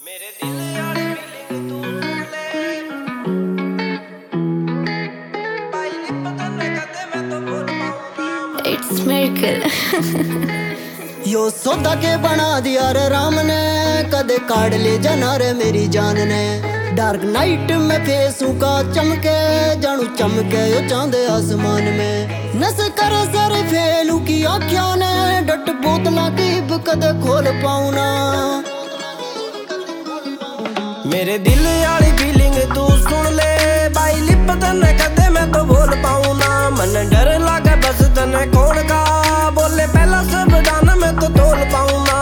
मेरे दिल वाली फीलिंग तू सुन ले भाई नहीं पता न कदे मैं तो बोल पाऊंगा। It's miracle. यो सौदा के बना दिया रे राम ने, कदे काट ले जाना रे मेरी जान ने। डार्क नाइट में फेसू का चमके, जानू चमके यो चांदे आसमान में। नशे करे सारे फेलू की आँखों ने, डट बोतला की कदे खोल पाऊं ना। मेरे दिल वाली फीलिंग तू सुन ले भाई लिप तने कदे मैं तो बोल पाऊं ना। मन डर लागे बस तने कौन का बोले पहला सब जान मैं तो तोल पाऊं ना।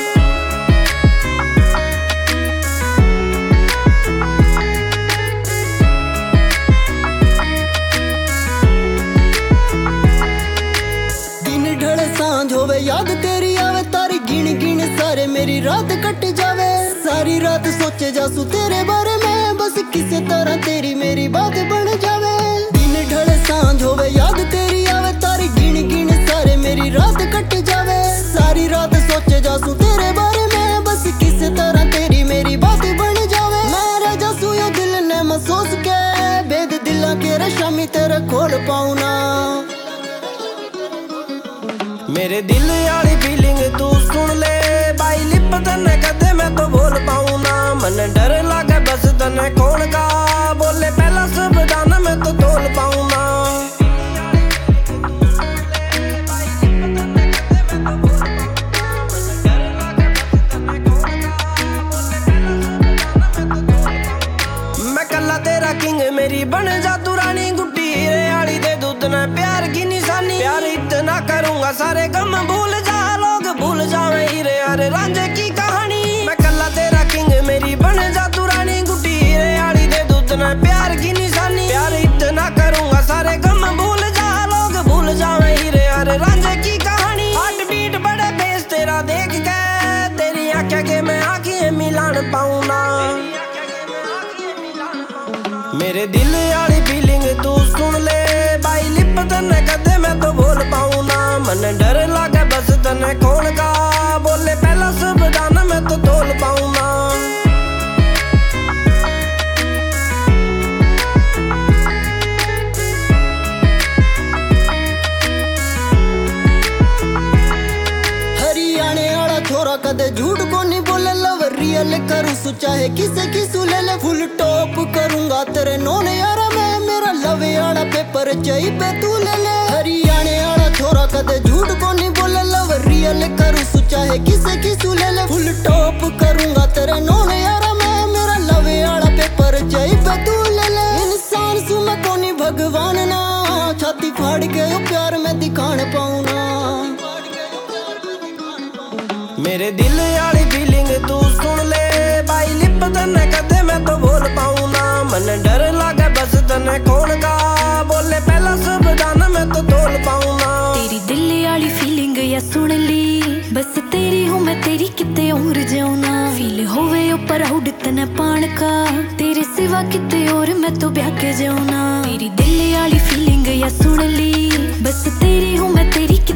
दिन ढल सांझ होवे याद तेरी आवे, तारी गिन गिन सारे मेरी रात कट जावे। सारी रात सोचे जासू तेरे बारे में, बस किसी तरह तेरी मेरी बात बन जावे। दिन ढल सांझ होवे याद तेरी आवे, तारी गिन गिन सारे मेरी रात कट जावे। सारी रात सोचे जासू तेरे बारे में, बस किसी तरह तेरी मेरी बात बन जावे। मैं रह जासू यो दिल ने महसूस के, भेद दिला के रेशमी तेरे खोल पाऊं ना। मेरे दिल वाली फीलिंग तू सुन ले भाई लिप तने कदे मैं तो बोल पाऊं ना। मन डर लागे बस तने कौन का बोले पहला सब जान मैं तो तोल पाऊं ना। मैं कल्ला तेरा किंग मेरी बन जा तू रानी, गुड्डी हीरे वाली दे दूध ने प्यार की निशानी। प्यार इतना करूंगा सारे गम भूल जा, लोग भूल जावे हीरे यारे रांझे की कहानी। मैं कल्ला तेरा किंग मेरी बन जा तू रानी, गुड्डी हीरे वाली दे दूध ने प्यार की निशानी। प्यार इतना करूंगा सारे गम भूल जा, लोग भूल जावे हीरे यारे रांझे की कहानी। हार्ट बीट बड़े बेस तेरा देख के, तेरी आंखें के मैं आंखें मिलान पाऊं ना। मेरे दिल वाली फीलिंग तू सुन ले भाई लिप तने कदे मैं तो बोल पाऊं ना। मन डर लागे बस तने कौन का बोले पहला सब जान मैं तो तोल पाऊं ना। हरियाणे वाला छोरा कदे झूठ को नहीं बोले, लव रियल करूँ सु चाहे किसे किसू ले ले। फुल टॉप करूंगा तेरे नोन यारा मैं, मेरा लव वाला पेपर चाहिए पे तू ले ले। हरियाणे वाला छोरा कदे झूठ को नहीं बोले, लव रियल करूँ सु चाहे किसे किसू ले ले। फुल टॉप करूंगा तेरे नोन यारा मैं, मेरा लव वाला पेपर चाहिए पे तू ले ले। इंसान सु मैं कोनी भगवान ना, छाती फाड़ के यो प्यार में दिखान पाऊं ना। मेरे दिल वाली फीलिंग तू सुन ले भाई लिप तने कदे मैं तो बोल पाऊं ना। मन डर लागे बस तने कौन का बोले पहला सब जान मैं तो तोल पाऊं ना। तेरी दिल वाली फीलिंग या सुन ली, बस तेरी हूँ मैं तेरी किते और जाऊँ ना। फील होवे ऊपर हुड तने पान का, तेरे सिवा किते और मैं तो ब्याह के जाऊँ ना। तेरी दिल वाली फीलिंग या सुन ली, बस तेरी हूँ मैं तेरी